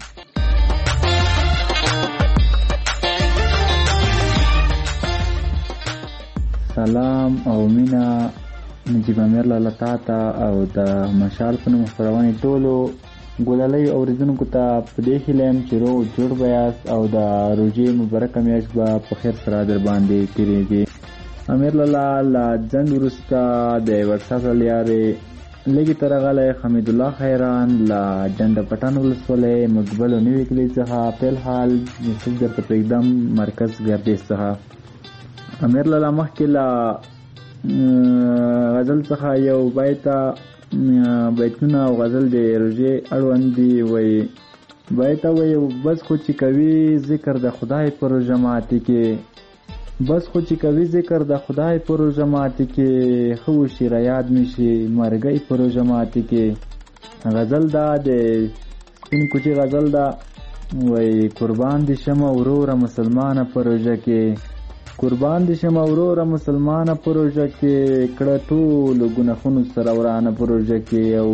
سلام او مینا نجیب امیر لاله تا ته او د مشال په نوم خپرونې ټولو ګلالۍ اوریدونکو ته په دې هیله یم چې روغ جوړ به یاست او د روژې مبارکه میاشت به په خیر سره در باندې تېرېږي. امیر لاله له ځنډ وروسته د وټساپ له لارې لږې ته راغلی حمیدالله خیران له ډنډه پټان ولسوالۍ مقبل او نوي کلي څخه فی الحال میسج درته پرېږدم مرکز ګردیز څخه. امیر لاله مخکې له غزل څخه یو بیته بیتونه او غزل د روژې اړوند دي. وایي بیته وایي بس خو چې کوي ذکر د خدای په روژه ماتې کې، بس خو چې کوي ذکر د خدای په روژه ماتې کې، ښه وشي را یاد مې شي مرګی په روژه ماتې کې. غزل دا د سپین کوچي غزل دا وایي قربان دي شمه وروره مسلمانه په روژه کې، قربان دي شمه وروره مسلمانه په روژه کې، کړه ټولو ګناهونو سره ورانه په روژه کې، او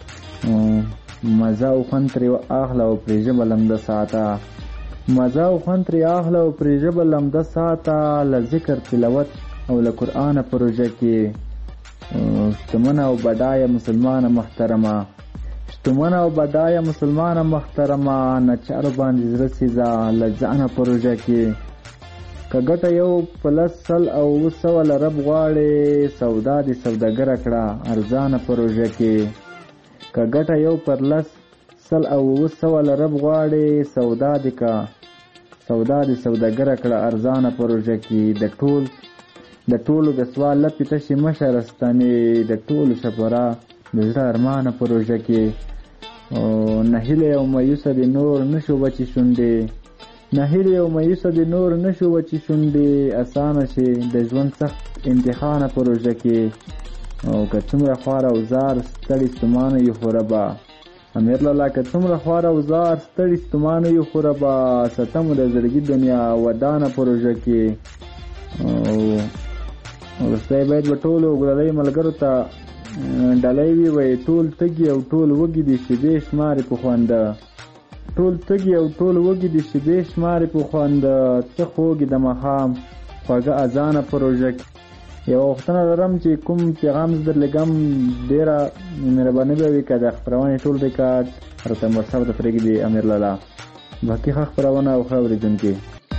مزه او خوند ترې اخله او پرې ژبه لمده ساته، مزه او خوند ترې اخله او پرې ژبه لمده ساته، له ذکر تلاوت او له قرآنه په روژه کې. شتمنه او بډایه مسلمانه محترمه، شتمنه او بډایه مسلمانه محترمه، نه چارو باندې زړه سیزه له ځانه په روژه کې. که ګټه یو پلس سل او اوه سوه له رب غواړې، سودا دې سوداګره کړه ارزانه په روژه کې. که ګټه یو پرلس سل او اوه سوه له رب غواړې، سودا دې که سودا دې سوداګره کړه ارزانه په روژه کې. د ټول د ټولو د سوال لپې تشې مشه رستنې، د ټولو شپره د زړه ارمانه په روژه کې. نهیلې او مایوسه دې نور نشو بچې شونډې، نهیلې او مایوسه دې نور نشو بچې شونډې، اسانه شي د ژوند سخت امتحانه په روژه کې. او که څومره خوار او زار ستړي ستومانه یو خو ربه، امیر لاله که څومره خوار او زار ستړي ستومانه یو خو ربه، ستمو د زړګي دنیا ودانه په روژه کې. او وروستی باید به ټولو ګلالۍ ملګرو ته ډالۍ وي، وایي ټول تږي او ټول وږي دي شیدې شمارې په خونده، ټول تږي او ټول وږي د شیدې شمارې په خوند څه خوږې د ماښام خوږه اذانه پروژه کې. یوه غوښتنه لرم چې کوم پیغام زه درلېږم ډېره مهرباني به وي که د خپرونې ټول ریکارډ راته وټساپ ته پرېږدي امیر لالا. باقي ښه خپرونه او ښه اورېدونکي.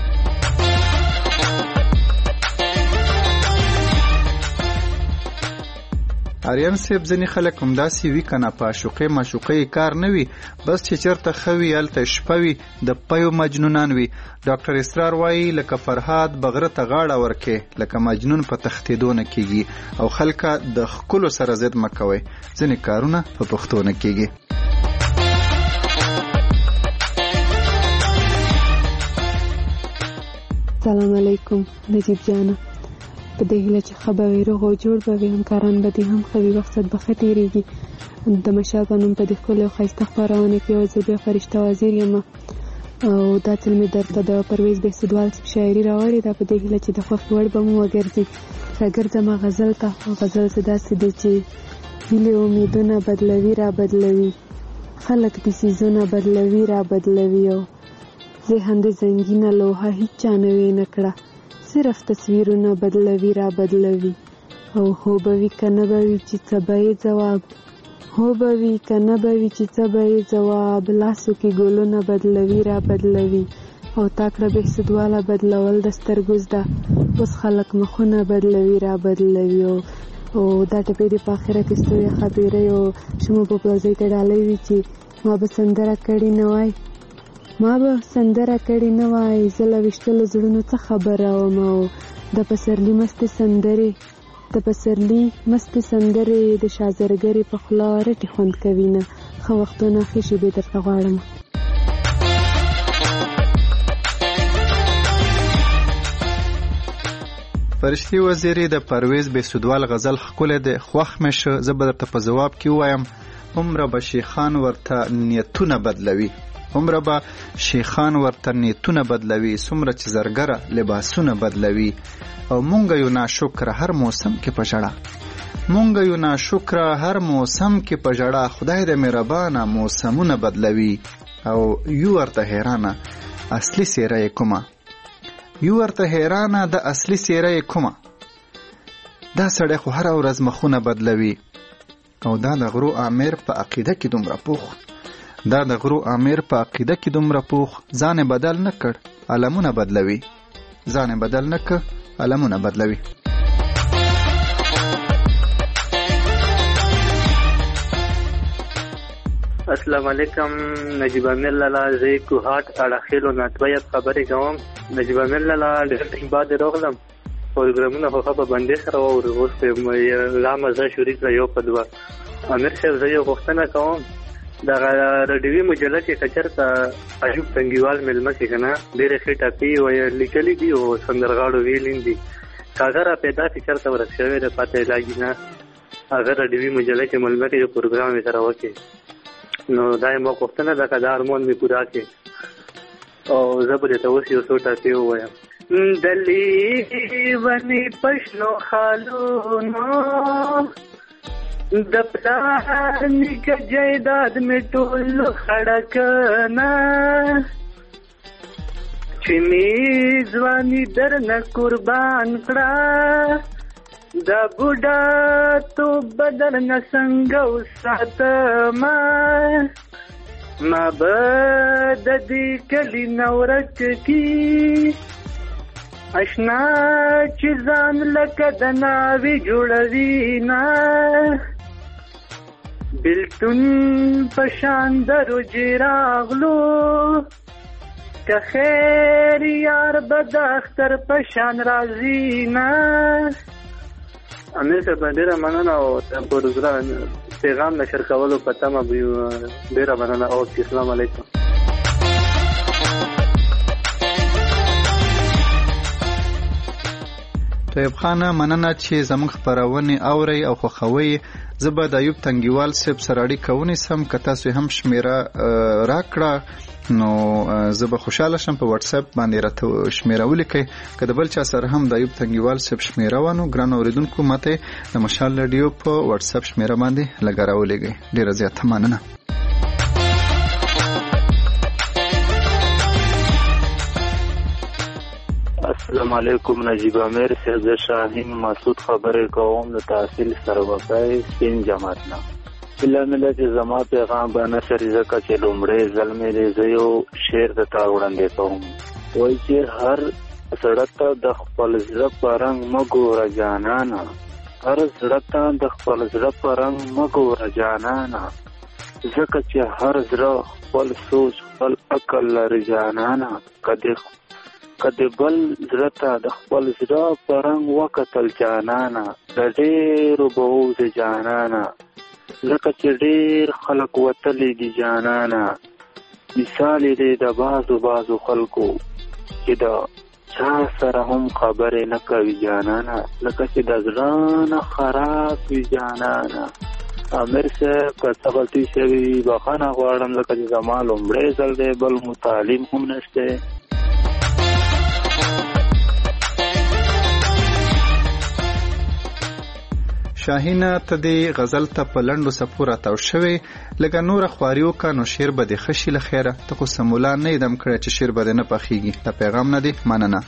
آریان صاحب ځینې خلک همداسې وي که نه په عاشقۍ معشوقۍ کار نه وي، بس چې چېرته ښه وي هلته شپه وي د پیو مجنونان وي. ډاکټر اسرار وایي لکه فرهاد بغره ته غاړه ورکې لکه مجنون په تښتېدو نه کېږي، او خلکه د ښکلو سره ضد مه کوئ، ځینې کارونه په پښتو نه کېږي. سلام علیکم نجیب جانه، په دې هیله چې ښه به وي، روغ او جوړ به وي، همکاران به دې هم ښه وي، وخت به ښه تېرېږي. د مشال په نوم په دې ښکلې او ښایسته خپرونې کې یو ځل بیا فرشته وزیر یم، او دا ځل مې درته د پرویز بهسودوال شاعري راوړې ده، په دې هیله چې د خوښې وړ به مو وګرځي. راګرځمه غزل ته. غزل څه داسې دی چې هیلې امیدونه بدلوي را بدلوي، خلک د څیزونه بدلوي را بدلوي، او ذهن د زنګینه لوحه هیچ چا نوې نه کړه، صرف تصویرونه بدلوي را بدلوي. او هو به وي که نه به وي چې څه به یې ځواب، هو به وي که نه به وي چې څه به یې ځواب، لاسو کې ګلونه بدلوي را بدلوي، او تا کړه بهسودواله بدلول د سترګو زده، اوس خلک مخونه بدلوي را بدلوي. او او دا ټپې دې په آخره کې ستوري ښاپېرۍ او شمو په پلوزۍ ته ډالۍ وي چې ما به سندره کړې نه وای، ما به سندره کړې نه وای، زه له ویشتلو زړونو څه خبره وم. او د پسرلي مستې سندرې د پسرلي مستې سندرې د شازرګرې په خوله رټې خوند کوي نه، ښه وختونه ښې شېبې درته غواړم. فرشتي وزیري د پرویز بهسودوال غزل ښکلی دی، خوښ مې شه. زه به درته په ځواب کې ووایم عمره به شیخان ورته نیتونه بدلوي، عمره به شیخان ورته نیتونه بدلوي، څومره چې زرګره لباسونه بدلوي. او مونږ یو ناشکره هر موسم کې په ژړا، مونږ یو ناشکره هر موسم کې په ژړا، خدای دې مهربانه موسمونه بدلوي. او یو ورته حیرانه اصلي څېره یې کومه، یو ورته حیرانه د اصلي څېره یې کومه، دا سړی خو هره ورځ مخونه بدلوي. او دا د غرو امیر په عقیده کې دومره پوخ، دا د غرو امیر په عقیده کې دومره پوخ، ځان بدل نه کړ علمونه بدلوي، ځان بدل نه کړ علمونه بدلوي. السلام علیکم نجیب امیر لالا، زه کوهاټ اړخیلو ناتویب خبرې کوم. نجیب امیر لالا ډېر ټیم بعد راغلم، پروګرامونه خو ښه په بندۍ سره واورو، اوس لا مزه شروع کړه یو په دوه. امیر صاحب زه یو غوښتنه کوم، دغه راډیوي مجله کې که چېرته ایوب تنګیوال مېلمه کې که نه ډېرې ښې ټاپې لیکلي دي او سندرغاړو ویلي دي، که هغه را پیدا کړي چېرته ورک شوی دی پته یې لګي نه، هغه راډیوي مجله کې مېلمه کې یو پروګرام یې سره وکړي، نو دا یې ما غوښتنه ده که دا ارمان مې پوره کړي. او زه به درته اوس یو څو ټاپې ووایم. د لیونې په شنو خالونو د پلار نیکه جایداد مې ټول خړه کنه، چې مې ځواني درنه قربان کړه، دا بوډا توب به درنه څنګه وساتمه، ما به د دې کلي نه ورک کي اشنا چې ځان لکه د ناوې جوړوي نه، بلتون په شان د روجې راغلو، که خیر یار به د اختر په شان راځي نه. امیر صاحب ډېره مننه او پروګرام پیغام نشر کولو په تمه ډېره مننه. او السلام علیکم. طیب خانه مننه چې زموږ خپرونې اورئ او خوښوئ. زه به د ایوب تنګیوال صاحب سره اړیکه ونیسم، که تاسو هم شمیره راکړه نو زه به خوشحاله شم. په واتس اپ باندې راته شمیره ولیکئ، که د بل چا سره هم د ایوب تنګیوال صاحب شمیره وانو ګران اوریدونکو ماته د مشال رادیو په واتس اپ شمیره باندې لګا راولېږئ. ډېره زیاته مننه. السلام علیکم نجیب امیر صاحب، زه شاهین مسعود خبرې کوم د تحصیل سروکای سپین جماعت نه. بله مله چې زما پیغام به نشر ځکه چې لومړی ځل مې دی زه یو شعر درته وړاندې کوم. وایي چې هر زړه ته د خپل زړه په رنګ مه ګوره جانانه، هر زړه ته د خپل زړه په رنګ مه ګوره جانانه، ځکه چې هر زړه خپل سوچ خپل عقل لري جانانه. کدی بل زړه ته د خپل زړه په رنګ وکتل جانانه، د ډېرو به وځې جانانه، ځکه چې ډېر خلک وتلی دي جانانه. مثال یې دی د بعضو بعضو خلکو چې د چا سره هم خبرې نه کوي جانانه، لکه چې د زړه نه خراب وي جانانه. امیر صاحب که څه غلطي شوي بخښنه غواړم، ځکه چې زما لومړی ځل دی، بل مو تعلیم هم نشته. شاهینه ته دې غزل ته په لنډو څپو راتاو شوې، لکه نوره خواري وکړه نو شعر به دې ښه شي له خیره. ته خو سمولا نه یې دم کړی چې شعر به دې نه پخېږي. دا پیغام نه دی، مننه.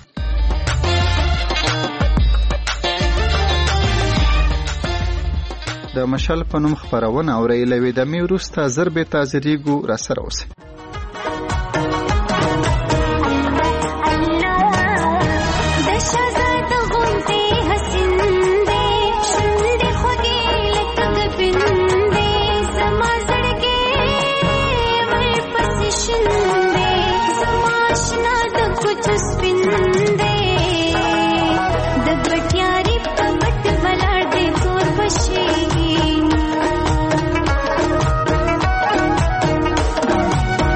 د مشال په نوم خپرونه اورئ، له ویدمې وروسته زر بېرته حاضرېږو، راسره اوسئ. She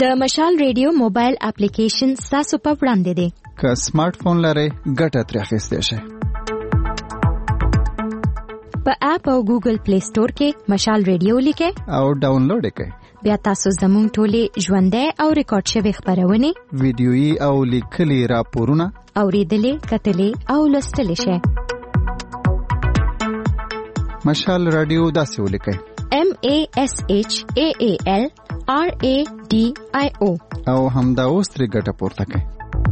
د مشال ریډیو موبایل اپلیکیشن ستاسو په وړاندې دی. که سمارټ فون لرئ ګټه ترې اخیستی شئ. په اپ او ګوګل پلی سٹور کې مشال ریډیو لیکئ او ډاونلوډ یې کړئ. بیا تاسو زموږ ټولې ژوندۍ او ریکارډ شوې خپرونې، ویډیويي او لیکلي راپورونه اورېدلې، کتلې او لوستلی شئ. مشال رادیو داسې ولیکئ: M A S H A A L R A D I O او همدا اوس ترې ګټه پورته کړئ.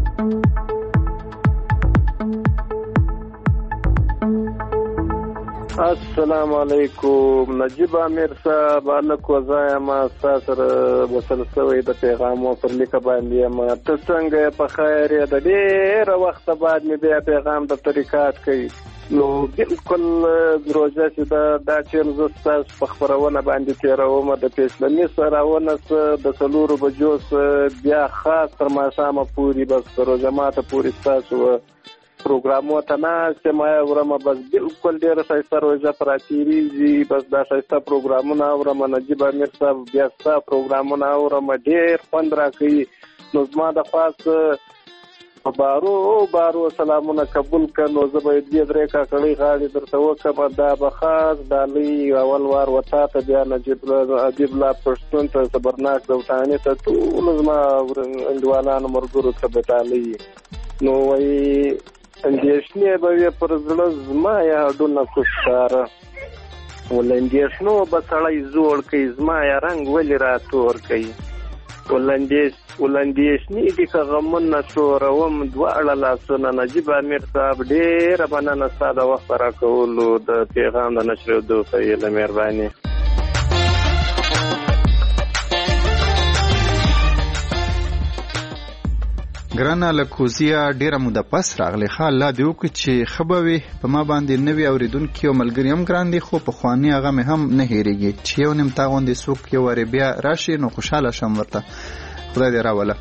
السلام علیکم. نجیب امیر صاحب الک وزایا ما سره وصل سوی د پیغام پر لیکه باندې ما ته څنګه په خیر د ډیر وخت بعد می بیا پیغام د طریقات کوي. نو بالکل دروځه چې دا د چیرز تاسو په خبرونه باندې تیرومه د پیسلنی سراونه د سلورو بجوس بیا خاص تر ما سامه پوری بس روزه ماته پوری تاسو پروګرامو ته نه سمه ورما بس بالکل ډیر سایسته روزه پراتیریږي. بس دا سایسته پروګرامونه ورما نجیب امیر صاحب بیا ستا پروګرامونه ورما ډیر خوند راکوي. نو زما د خاص بارو بارو سلامونه قبول کړه. نو زه به دې درې کاکړۍ غاړې درته وکړم. دا به خاص ډالۍ اول وار وتا ته بیا نجیب ادیب لا پښتون ته صبرناک دوتانې ته ټول زما انډوالانو مرګرو ته به ډالۍ. نو وایي اندیشنې به وي پر زړه زما یادونه کوشاره ولندیشنو به سړی زوړ کوي زما یا رنګ ولې راتور کوي. ولندیشنې دي که غمونه شوروم دواړه لاسونه. نجیب امیر صاحب ډېره مننه ستا د وخت راکولو د پیغام د نشرېدو ته له مهرباني. ګرانه له کوزیه ډیره موده پس راغلی. ښه الله دې وکړي چې ښه به وي. په ما باندې نوي اورېدونکي او ملګري هم ګران دي، خو پخواني هغه مې هم نه هېرېږي. چې یو نیم تا غوندې څوک یو وارې بیا راشي نو خوشحاله شم ورته. خدای دې راوله.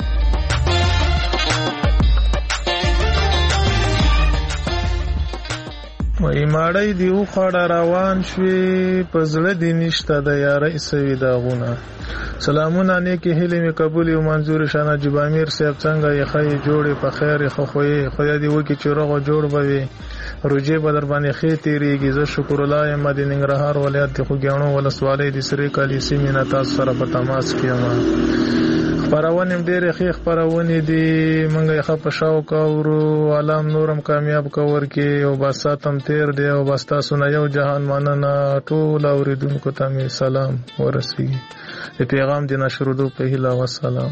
وای ماړی دی وخوړه روان شوې په زړه دې نشته د یارۍ سوي داغونه. سلامونه نیکی هیلې مې قبول او منظور شاه نجیب امیر صاحب څنګه یې ښې جوړې په خیر خو خوې خدای دې وکړي چې روغ جوړ به وي. روجې به در باندې ښې تېرېږي. زه شکر الله یم د ننګرهار ولایت د خوږیاڼو ولسوالۍ د سرې کالي سیمې نه تاسو سره په تماس کې یم. خپرونې ډېرې ښې خپرونې دي. موږ یې ښه په شوق اورو. علام نورم کامیاب کور کې او بس ساتم تیر دی او بس تاسو نه یو جهان مننه. ټول اورېدونکو ته مې سلام ورسېږي. د پیغام د نشرېدو په هیله وسلام.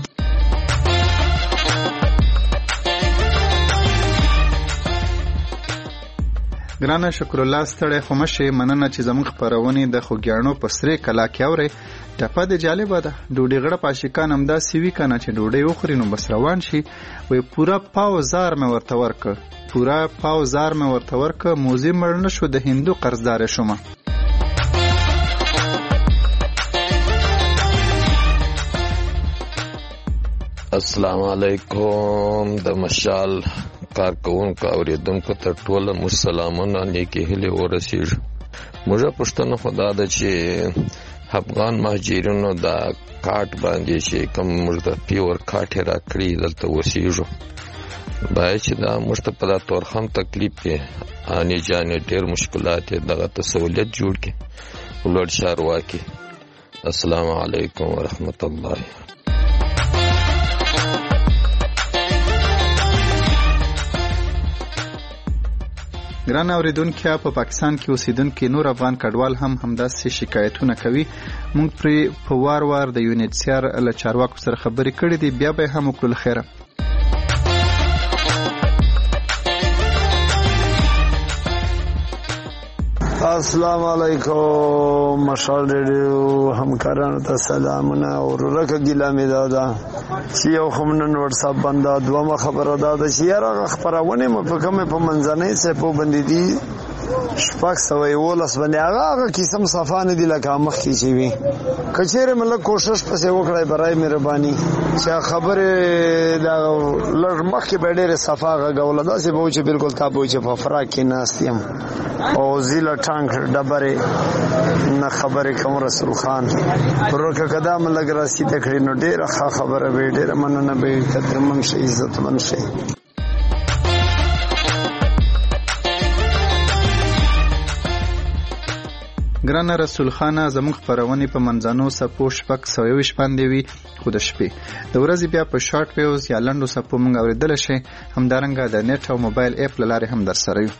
ګرانه شکر الله ستړی خو مشه مننه چې زموږ خپرونې د خوږیاڼو په سرې کلا کې اورئ. ټپه دې جالبه ده. ډوډۍ غړپ عاشقان همداسې وي که نه چې ډوډۍ وخوري نو بس روان شي. وایي پوره پاو زار مې ورته ورکړ پوره پاو زار مې ورته ورکړ موزي مړ نه شو د هندو قرضدار شومه. السلام علیکم. د مشال کارکونکو اوریدونکو ته ټول موږ سلامونه نیکې هیلې ورسیږي. موږ پوښتنه خدا ده چې افغان مهاجرینو د کارت باندې چې کوم موږ د پیور کارت راکړي دلته وسیږو باید چې دا موږ ته په دا تورخم تکلیف کې اني جانې ډېر مشکلات دغه ته سہولت جوړ کړي ولور شارواکي. السلام علیکم ورحمت الله. ګران اوریدونکو په پاکستان کې اوسیدونکو نور افغان کډوال هم همداسې شکایتونه کوي. موږ پرې په وار وار د یونیسیار له چارواکو سره خبرې کړې دي. بیا به هم وکړو خیره. السلام علیکم. مشال ریډیو همکارانو ته سلامونه. ورورکه ګیله مې دا ده چې یو خو نن وټساپ باندې دومره خبره ده چې یاره خبرونه مې په کومه په منځنۍ څپو باندې دي شپږ سوه یولس باندې هغه هغه قسم صفا نه دي لکه مخکې چې وي. که چېرې مې لږ کوشش پسې وکړی برای مهرباني چې خبرې دا لږ مخکې به یې ډېرې صفا غږوله داسې به و چې بلکل تا به و چې په فراق کې ناست یم او زیله ټانک ډبرې نه خبرې کوم رسول خان ورکه که دا مې لږ راسیده کړي نو ډېره ښه خبره به وي ډېره مننه به وي قدرمن شي عزتمن شي. ګرانه رسول خانه زموږ خپرونې په منځنو څپو شپږ سوه یوویشت باندې وي خو د شپې د ورځې بیا په شارټ ویوز یا لنډو څپو موږ اورېدلی شئ. همدارنګه د نیټ او موبایل اپ له لارې هم در سره یو.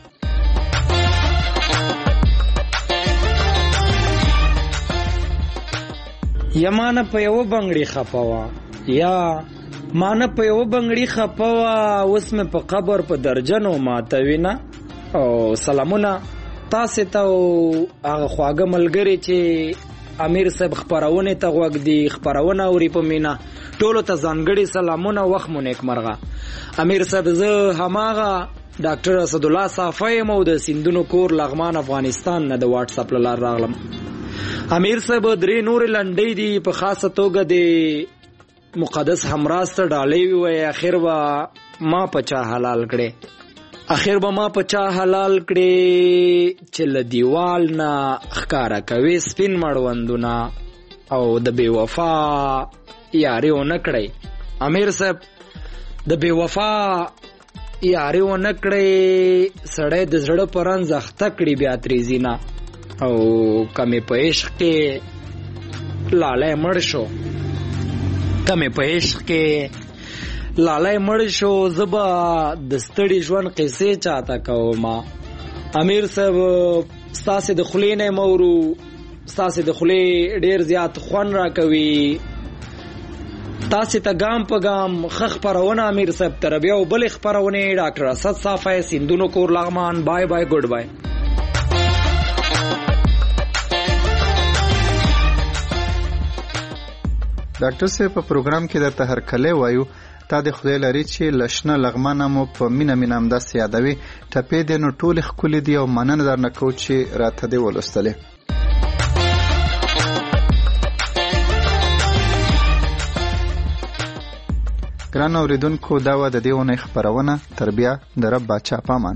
یا مانه په یوه بنګړي خفه وه یا مانه په یوه بنګړي خفه وه اوس مې په قبر په درجنو ماتوي نه. او سلامونه تاسې ته او هغه خواږه ملګري چې امیر صاحب خپرونې ته غوږ دي خپرونه اوري په مینه ټولو ته ځانګړي سلامونه وخت مو نیکمرغه. امیر صاحب زه هماغه ډاکټر اسدالله صافی یم او د سیندونو کور لغمان افغانستان نه د واټس اپ له لارې راغلم. امیر صاحب درې نورې لنډۍ دي په خاصه توګه د مقدس همراز ته ډالۍ ووایي اخر به ما په چا حلال کړې اخر به ما په چا حلال کړې چې له دیوال نه ښکاره کوي سپین مړوندونه او د بې وفا یاري ونه کړئ. امیر صاحب د بې وفا یاري ونه کړئ سړی د زړه په رنځ اخته کړي بیا تریزي نه او کمې په عشق کې لالی مړ شو کمې په عشق کې لالی مړ شو زه به د ستړي ژوند قصې چاته کومه. امیر صاحب ستاسې د خولې نه مورو ستاسې د خولې ډېر زیات خوند راکوي تاسې ته ګام په ګام ښه خپرونه امیر صاحب تر بیا او بلې خپرونې ډاکټر اسد صافی سیندونو کور لغمان. بای بای ګډ بای. ډاکټر صاحب په پروګرام کې درته هرکلی وایو تا د خدای لري چې لشنه لغمانه مو په مینه مینه همداسې یادوي ټپې دې نو ټولې ښکلې دي او مننه درنه کوو چې راته دې ولوستلې. ګرانو اورېدونکو دا وه د دې اونۍ خپرونه تر بیا د رب باچا په امان.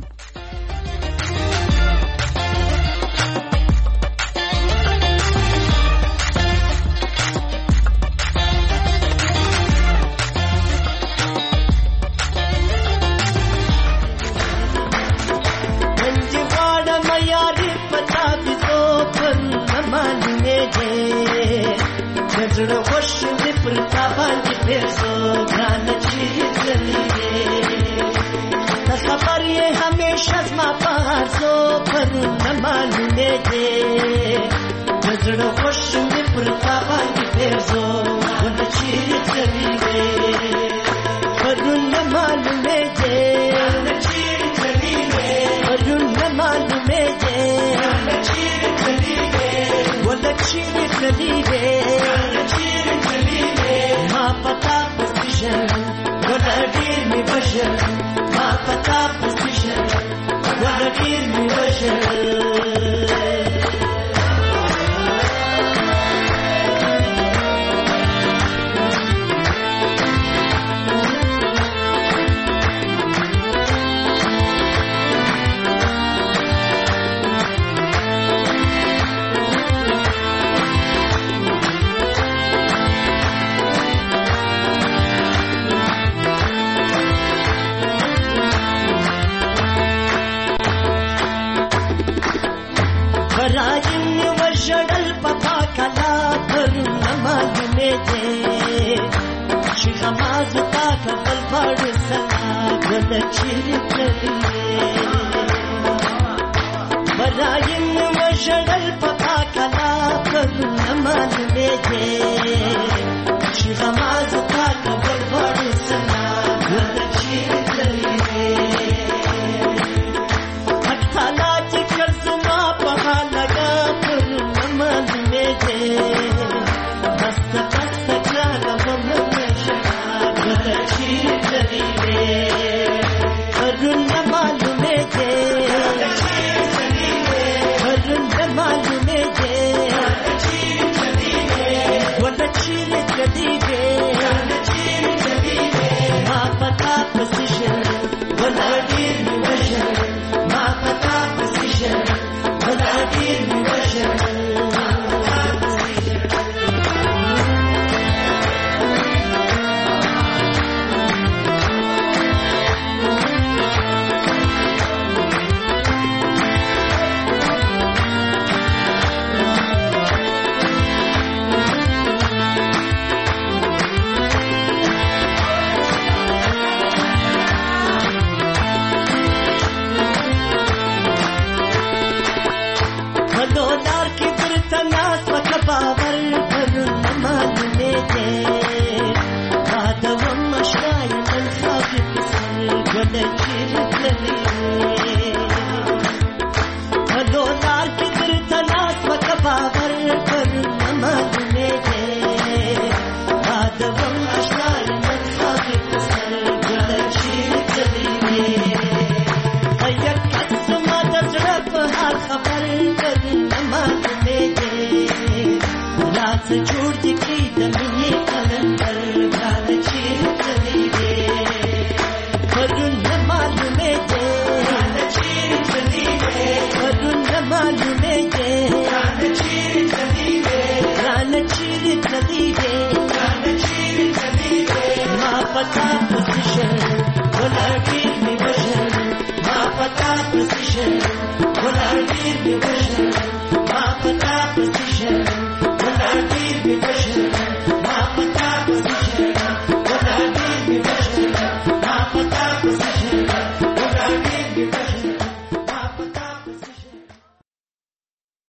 زړه خوش دې پر تا باندې پیسو ګران چې زلې د خبر یې همیشه زما په هرڅو پر نه معلومې دې زړه خوش دې پر تا باندې پیسو ګران چې زلې پر نه معلومې دې ګران چې زلې پر نه معلومې دې ګران چې زلې ولا چې زلې ما پتا پستیشن ولا دیر می بشر ما پتا پستیشن ولا دیر می بشر برایم وشړل پتا کلا پر نماز میته چې غماز تا کبر وړ سنا ولچې دلې اټکالا چې کزما په لگا پر نماز میته مست مست کلا ومنه شنا ولچې دلې پر نماز میته څه جوړ دي کړي د مینې قلندر ګرانه چیرې تللی وې پرون نه معلومېدې ګرانه چیرې تللی وې پرون نه معلومېدې ګرانه چیرې تللی وې ګرانه چیرې تللی وې ګرانه چیرې تللی وې ما پتا پسې شل ولاړ ډېر مې وژل ما پتا پسې شل ولاړ ډېر مې وژل ما پتا پسې شل